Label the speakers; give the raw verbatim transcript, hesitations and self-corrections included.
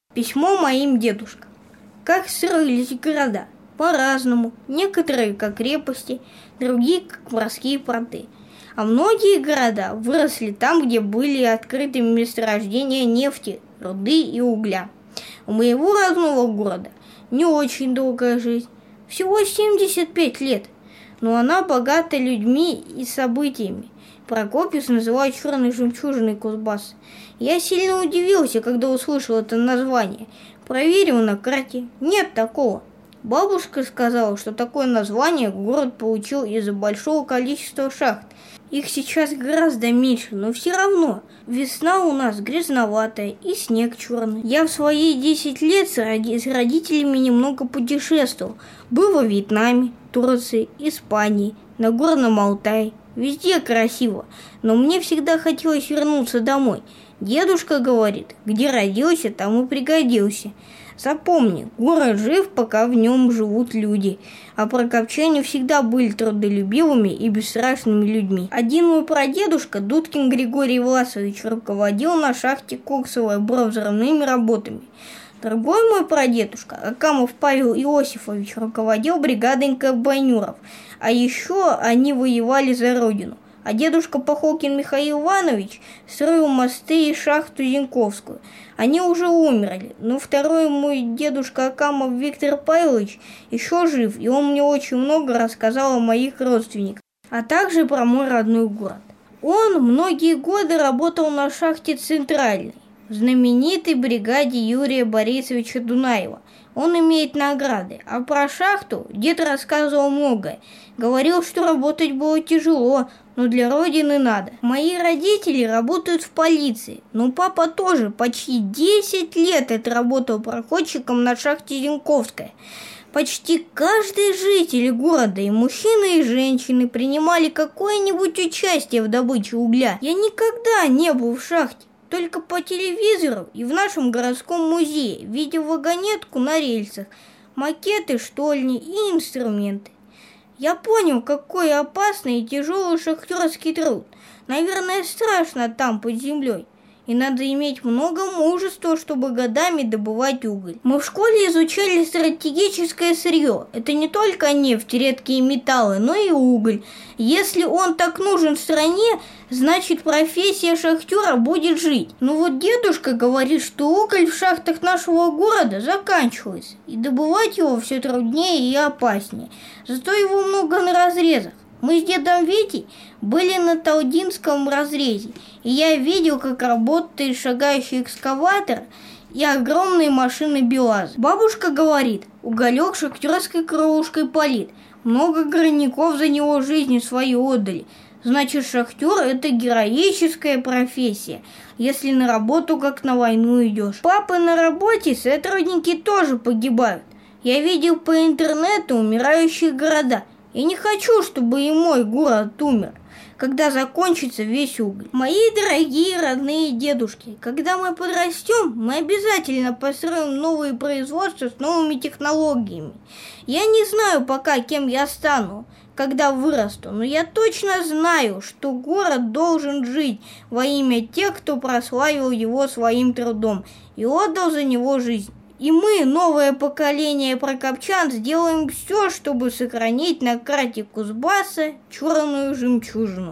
Speaker 1: Письмо моим дедушкам. Как строились города? По-разному. Некоторые как крепости, другие как морские порты. А многие города выросли там, где были открыты месторождения нефти, руды и угля. У моего родного города не очень долгая жизнь, всего семьдесят пять лет, но она богата людьми и событиями. Прокопьевск называют черной жемчужиной Кузбасса. Я сильно удивился, когда услышал это название. Проверил на карте. Нет такого. Бабушка сказала, что такое название город получил из-за большого количества шахт. Их сейчас гораздо меньше, но все равно. Весна у нас грязноватая и снег черный. Я в свои десять лет с родителями немного путешествовал. Был во Вьетнаме, Турции, Испании, на Горном Алтае. Везде красиво, но мне всегда хотелось вернуться домой. Дедушка говорит, где родился, там и пригодился. Запомни, город жив, пока в нем живут люди. А прокопчане всегда были трудолюбивыми и бесстрашными людьми. Один мой прадедушка, Дудкин Григорий Власович, руководил на шахте коксовой взрывными работами. Другой мой прадедушка, Акамов Павел Иосифович, руководил бригадой комбайнеров, а еще они воевали за родину. А дедушка Пахолкин Михаил Иванович строил мосты и шахту Зинковскую. Они уже умерли, но второй мой дедушка Акамов Виктор Павлович еще жив, и он мне очень много рассказал о моих родственниках, а также про мой родной город. Он многие годы работал на шахте Центральной, в знаменитой бригаде Юрия Борисовича Дунаева. Он имеет награды, а про шахту дед рассказывал многое. Говорил, что работать было тяжело, но для родины надо. Мои родители работают в полиции, но папа тоже почти десять лет отработал проходчиком на шахте Зинковская. Почти каждый житель города, и мужчины, и женщины, принимали какое-нибудь участие в добыче угля. Я никогда не был в шахте. Только по телевизору и в нашем городском музее видел вагонетку на рельсах, макеты штольни и инструменты. Я понял, какой опасный и тяжелый шахтерский труд. Наверное, страшно там под землей. И надо иметь много мужества, чтобы годами добывать уголь. Мы в школе изучали стратегическое сырье. Это не только нефть, редкие металлы, но и уголь. Если он так нужен стране, значит профессия шахтера будет жить. Но вот дедушка говорит, что уголь в шахтах нашего города заканчивается. И добывать его все труднее и опаснее. Зато его много на разрезах. Мы с дедом Витей были на Талдинском разрезе, и я видел, как работает шагающий экскаватор и огромные машины БелАЗ. Бабушка говорит, уголек шахтерской кровушкой полит. Много горняков за него жизни свою отдали. Значит, шахтер – это героическая профессия, если на работу как на войну идешь. Папы на работе сотрудники тоже погибают. Я видел по интернету умирающие города. Я не хочу, чтобы и мой город умер, когда закончится весь уголь. Мои дорогие родные дедушки, когда мы подрастем, мы обязательно построим новые производства с новыми технологиями. Я не знаю пока, кем я стану, когда вырасту, но я точно знаю, что город должен жить во имя тех, кто прославил его своим трудом и отдал за него жизнь. И мы, новое поколение прокопчан, сделаем все, чтобы сохранить на карте Кузбасса черную жемчужину.